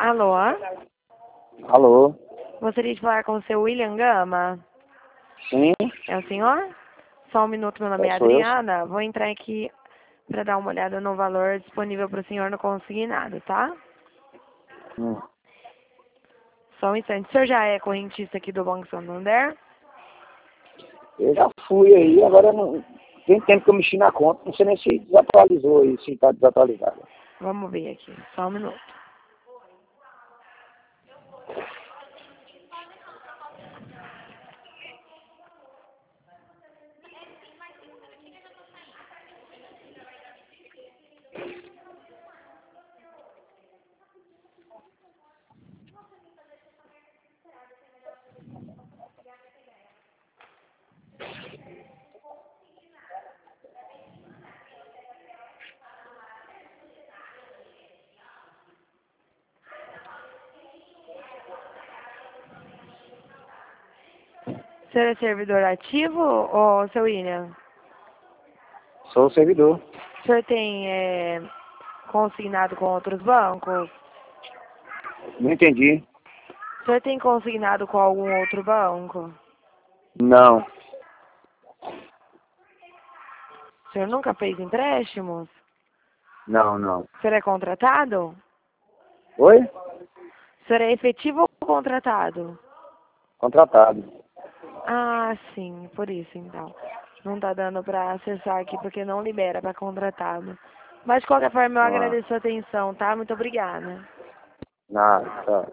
Alô? Alô? Gostaria de falar com o seu William Gama? Sim, É o senhor? Só um minuto, meu nome é sou eu. Adriana. Vou entrar aqui para dar uma olhada no valor disponível para o senhor no consignado, tá? Hum. Só um instante. O senhor já é correntista aqui do Banco Santander? Eu já fui aí, agora não tem tempo que eu mexi na conta, não sei nem se desatualizou aí, se está desatualizado. Vamos ver aqui. Só um minuto. O senhor é servidor ativo ou seu William? Sou o servidor. O senhor tem consignado com outros bancos? Não entendi. O senhor tem consignado com algum outro banco? Não, O senhor nunca fez empréstimos? não. O senhor é contratado? Oi? O senhor é efetivo ou contratado? Contratado. Ah, sim, por isso então. Não tá dando pra acessar aqui porque não libera pra contratado. Mas de qualquer forma eu Ah, agradeço a atenção, tá? Muito obrigada. nada, tá.